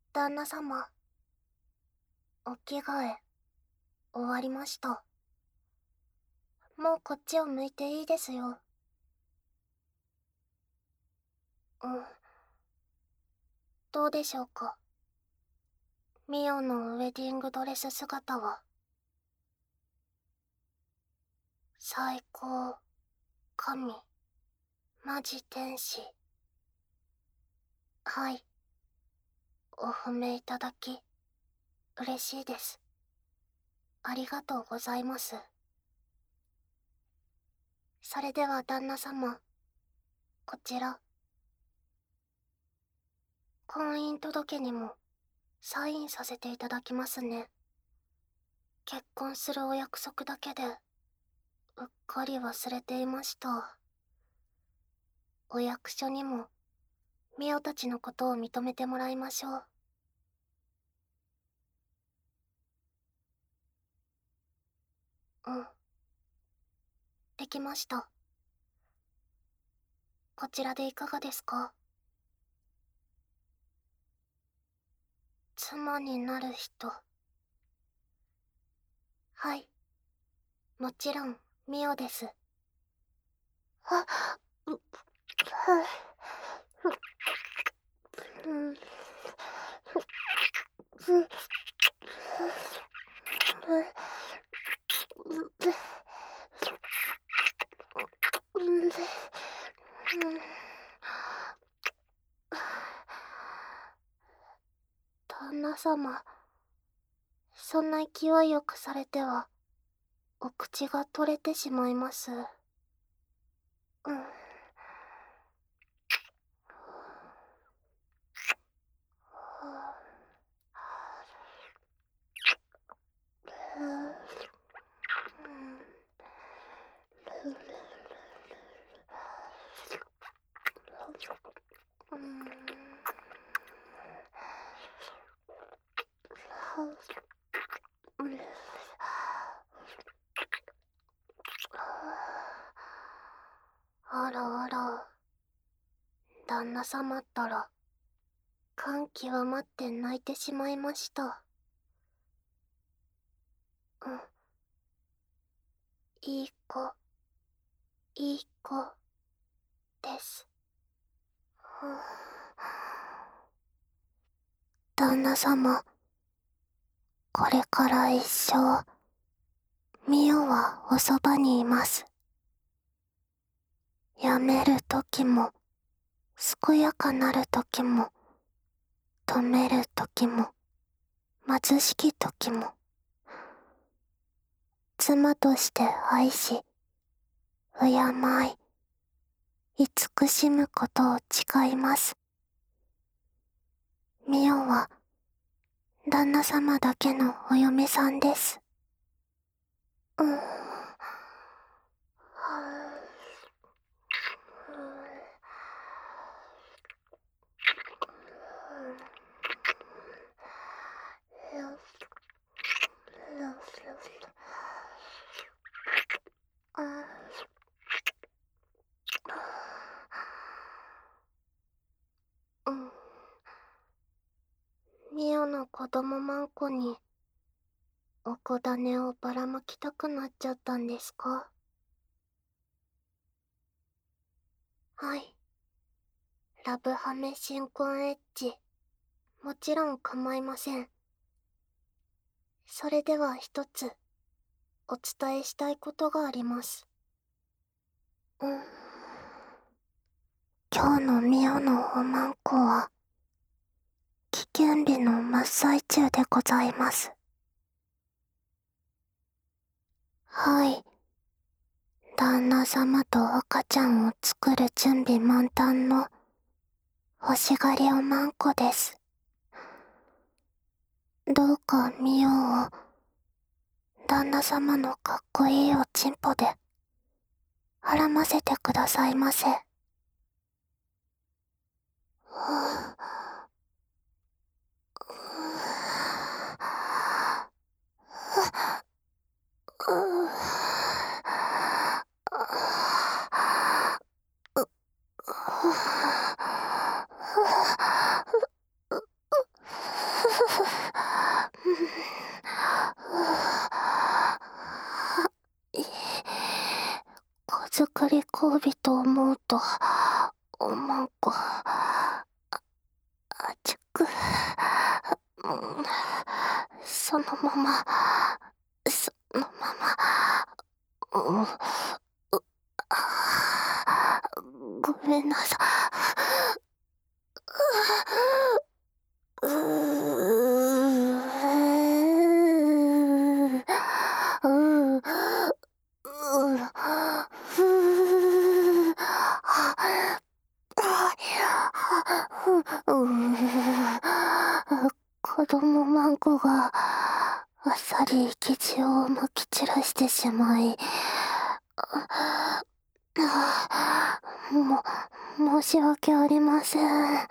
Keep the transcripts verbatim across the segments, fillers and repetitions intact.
旦那様、お着替え、終わりました。もうこっちを向いていいですよ。うん。どうでしょうか。ミオのウェディングドレス姿は。最高、神、マジ天使。はい。お褒めいただき、嬉しいです。ありがとうございます。それでは旦那様、こちら。婚姻届にもサインさせていただきますね。結婚するお約束だけで、うっかり忘れていました。お役所にも、ミオたちのことを認めてもらいましょう。うん。できました。こちらでいかがですか？妻になる人。はい。もちろん、ミオです。あ、う、は、う、うん、ふ、ふ、ふ、う、うん、うん、旦那様、そんな勢いよくされては、お口が取れてしまいます。うん。うん。あらあら、旦那様ったら、感極まって泣いてしまいました。うん。いい子、いい子、です。旦那様、これから一生、ミオはおそばにいます。やめるときも、健やかなるときも、止めるときも、貧しきときも、妻として愛し、敬い、慈しむことを誓います。ミオは、旦那様だけのお嫁さんです。うん。うん。ミオの子供マンコに、おこだねをばらまきたくなっちゃったんですか？はい。ラブハメ新婚エッジ、もちろん構いません。それでは一つ、お伝えしたいことがあります。うん。今日のミオのおまんこは、危険日の真っ最中でございます。はい。旦那様と赤ちゃんを作る準備満タンの欲しがりおまんこです。どうかミオを旦那様のかっこいいおちんぽではらませてくださいませ。はぁ、 交尾と思うと、おまんこ、あ、熱く、うん、そのまま、そのまま、うん、う、あ、ごめんなさい。うううううふう子供マンコがあっさり生地をまき散らしてしまい、も、申し訳ありません。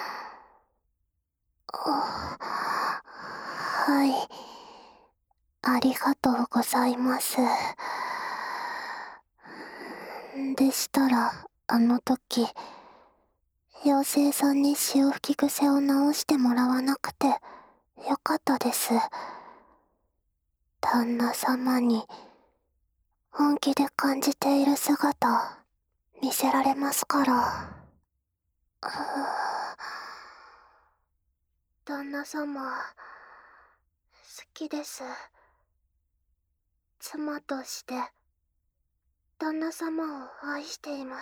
はい。ありがとうございます。でしたら、あの時、妖精さんに潮吹き癖を直してもらわなくてよかったです。旦那様に本気で感じている姿見せられますから。旦那様、好きです。妻として旦那様を愛しています。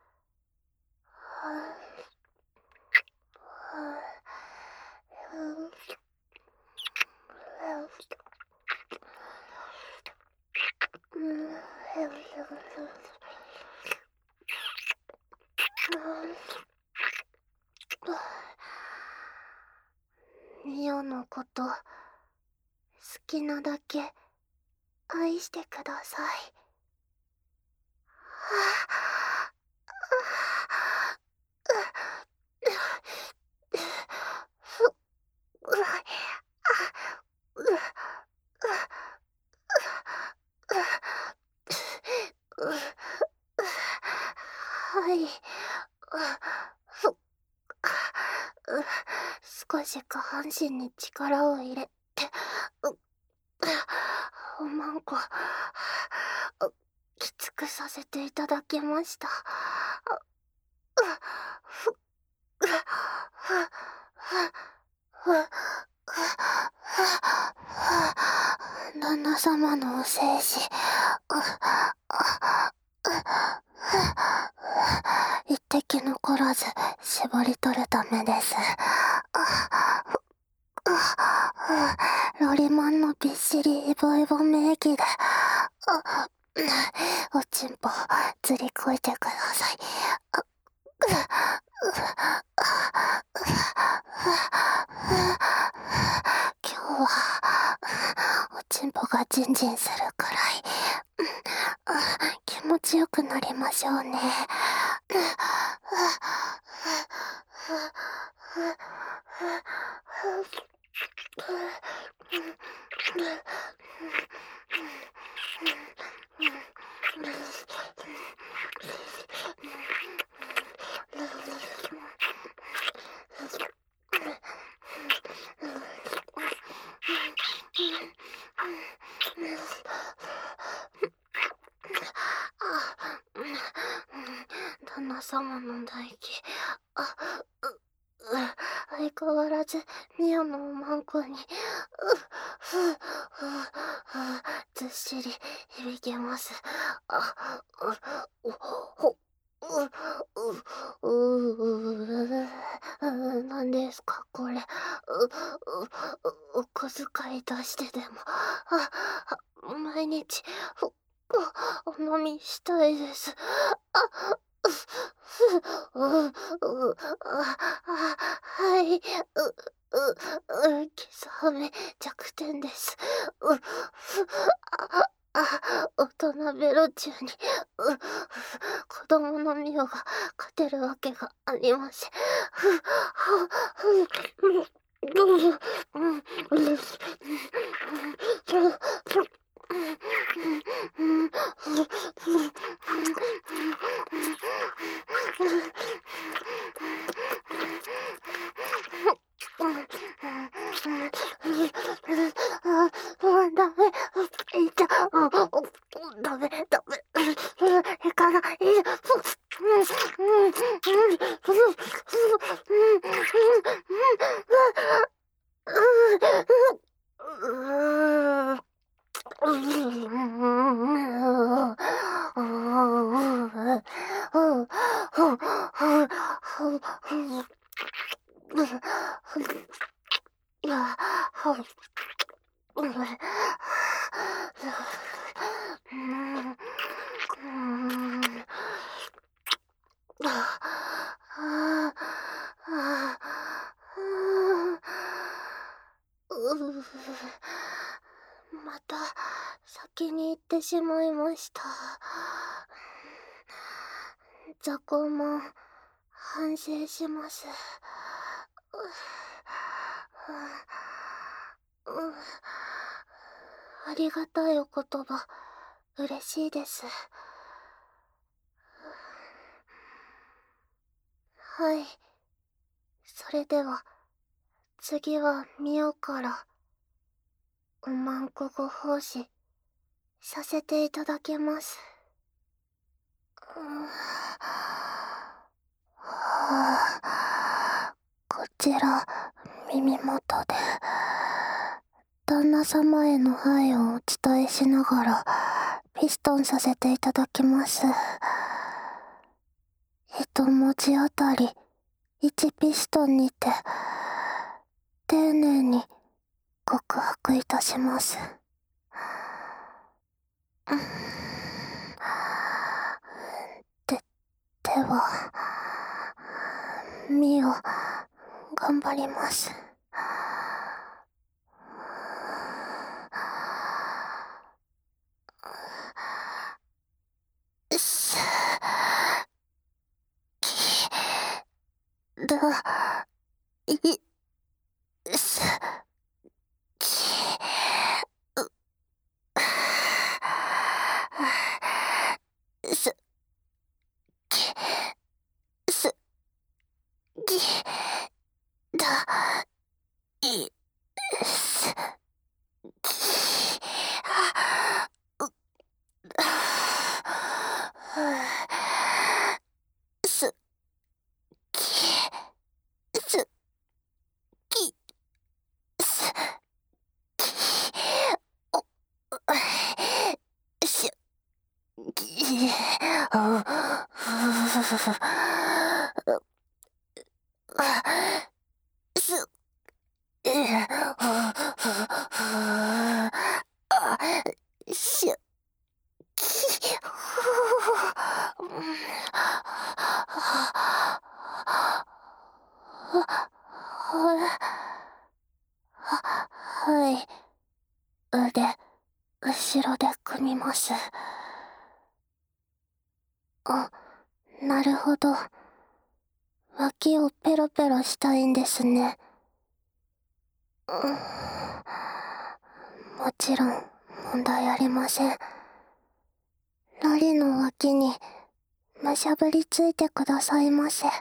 ミオのこと好きなだけ愛してください。はい。少し下半身に力を入れて、おまんこ、きつくさせていただきました。旦那様のお精子、一滴残らず絞り取るためです。ロリマンのびっしりイボイボ名義で、おちんぽずりこいてください。今日はおちんぽがジンジンするくらい気持ちよくなりましょうね。旦那様の唾液、あ、う、う、相変わらずミオのおまんこに、う、ふ、ふ、ずっしり響きます。あ、う、ほ、う、う、う、う、なんですかこれ。う、う、お小遣い出してでも、あ、毎日、お飲みしたいです。あ、う、う、う、あ、はい、う、う、う、キスハメ弱点です。う、あ、あ、大人ベロ中に、う、子供のミオが勝てるわけがありません。ふ、は、ふ、うん、うん、うん、ダメ、いた、ダメ、ダメ、いかない、 また先に行ってしまいました。雑魚も反省します。ありがたいお言葉、嬉しいです。はい。それでは、次はミオから、おまんこご奉仕、させていただきます。こちら、耳元で、旦那様への愛をお伝えしながら、ピストンさせていただきます。一文字あたり、いちピストンにて、丁寧に告白いたします。で、では、ミオ、頑張ります。す、き、だ、い、す、き、う、す、き、す、き、だ、い、す、き、あ、う、す、き、す、き、す、き、お、しゅ、き、あ、す、え、あ、しゅ、き、はい。腕、後ろで組みます。あ、なるほど。脇をペロペロしたいんですね。うん、もちろん、問題ありません。ラリの脇に、むしゃぶりついてくださいませ。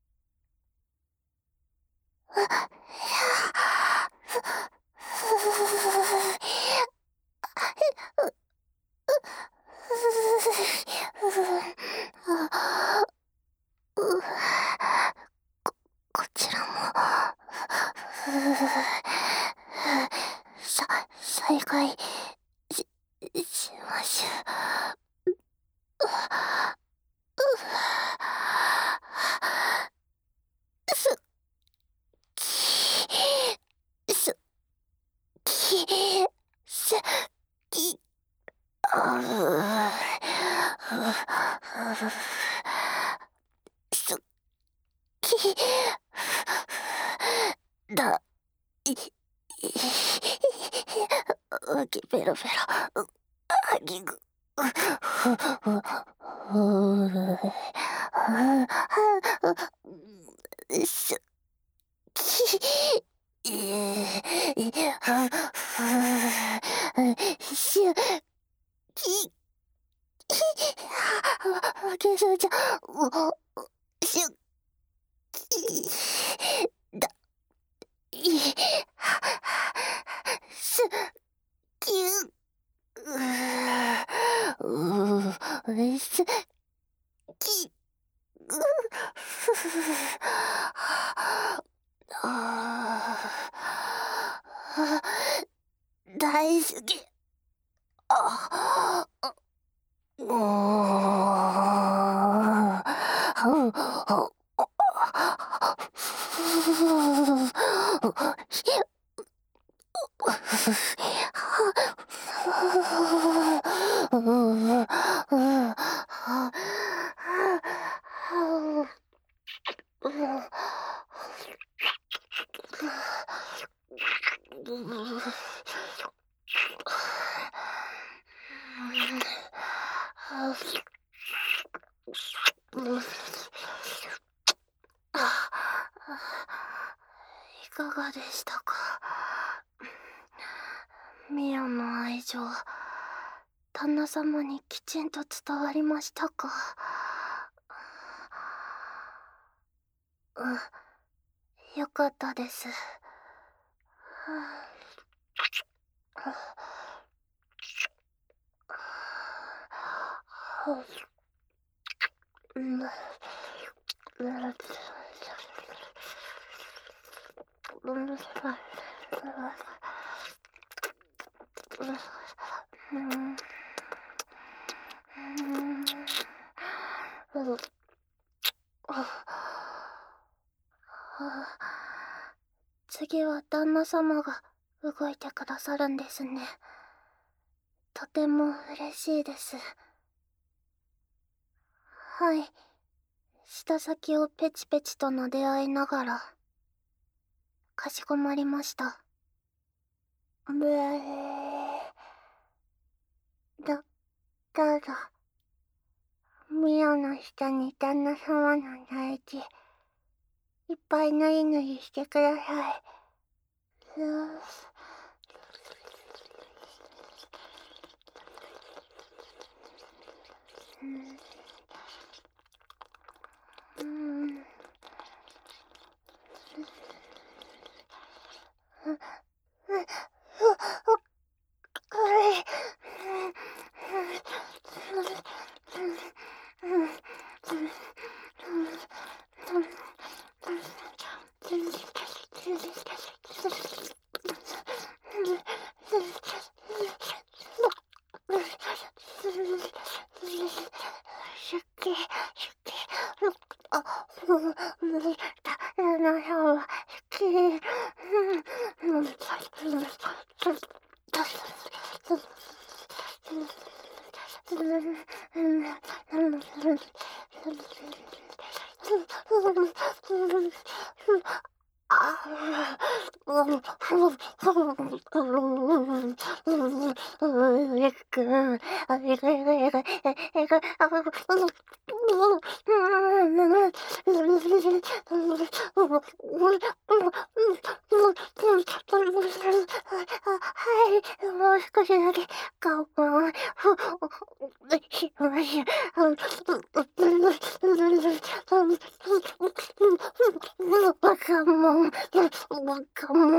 こ、こちらも、さ、再開し、しましょう。す、き、す、き、す、き、あう、す、き、だ、い、い、わきペロペロ、う、あぎぐ、う、ふ、ふ、ふ、す、き、え、い、は、ふ、しゅ、き、き、わけすじゃ、う、しゅ、き、だ、い、す、きゅ、う、う、す、き、う、ああ、大好き。あ、うーん。 いかがでしたか？ミオの愛情、旦那様にきちんと伝わりましたか？うん、よかったです。次は旦那様が動いてくださるんですね。とても嬉しいです。はい。舌先をペチペチと撫で合いながら、かしこまりました。ぶえー。ど、どうぞ。ミオの下に旦那様の唾液、いっぱいぬりぬりしてください。ふぅ。うん。うん。はい、もう少しだけ我慢しましょう。バカモン、バカモン、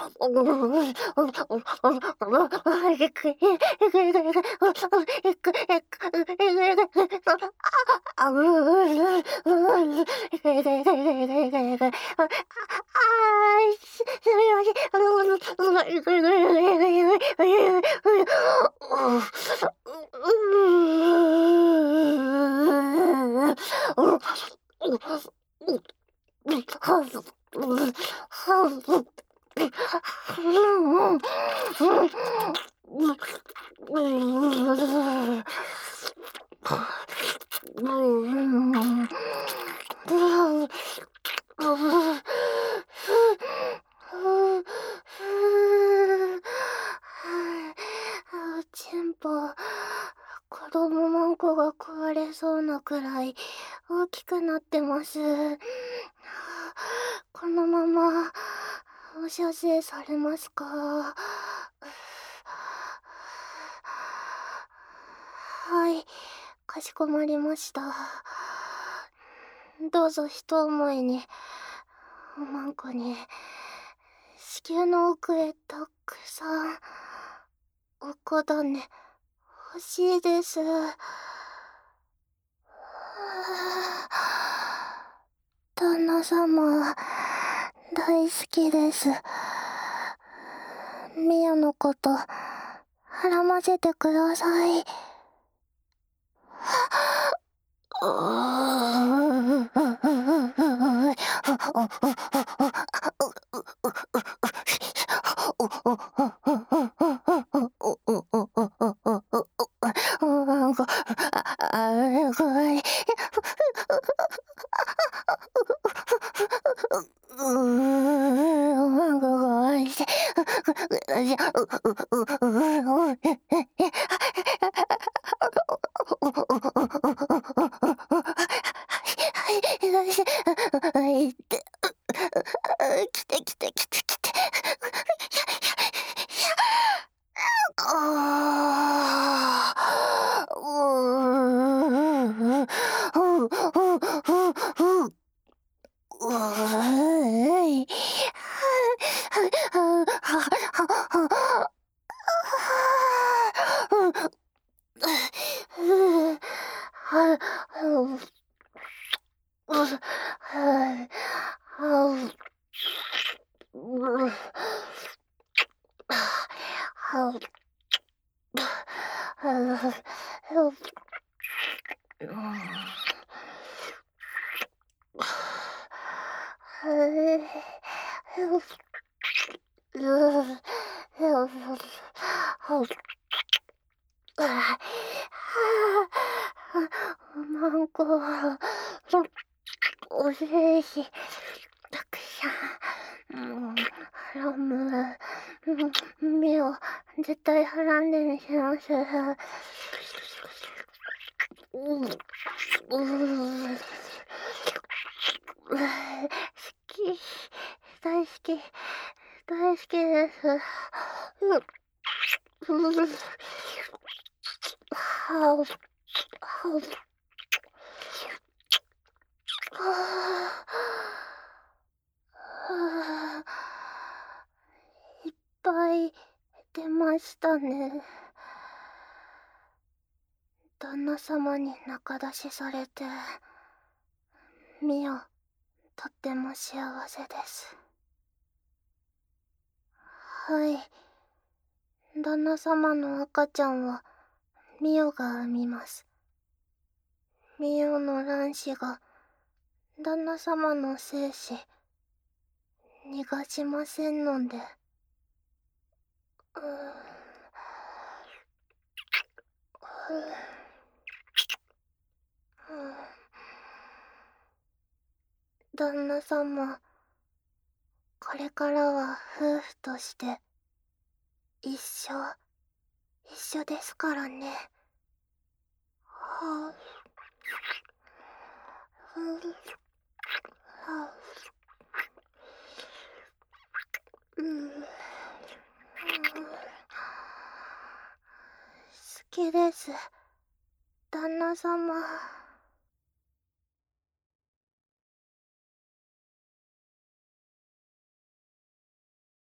チンポ、子供マンコが壊れそうなくらい大きくなってます。このままお射精されますか？はい、かしこまりました。どうぞ一思いに、マンコに子宮の奥へたくさんおこだね欲しいです。旦那様、大好きです。ミオのこと、はらませてください。 来て来て来て来て。ああ。うーん。ふうふうふうふう。うーい。ははははは。うん。うはう。うははう。うはう。はう。なんか、おいしい。たくさん。うん、ラム、うん、目を絶対はらんでにします。うん、うん、好き、大好き、大好きです。うん、うん、はう、はう。はあ、いっぱい出ましたね。旦那様に仲出しされて、ミオ、とっても幸せです。はい。旦那様の赤ちゃんは、ミオが産みます。ミオの卵子が、旦那様の精子、逃がしませんので。うーん。旦那様、これからは夫婦として一生一緒ですからね。はあ、はあ、うん、好きです、旦那様。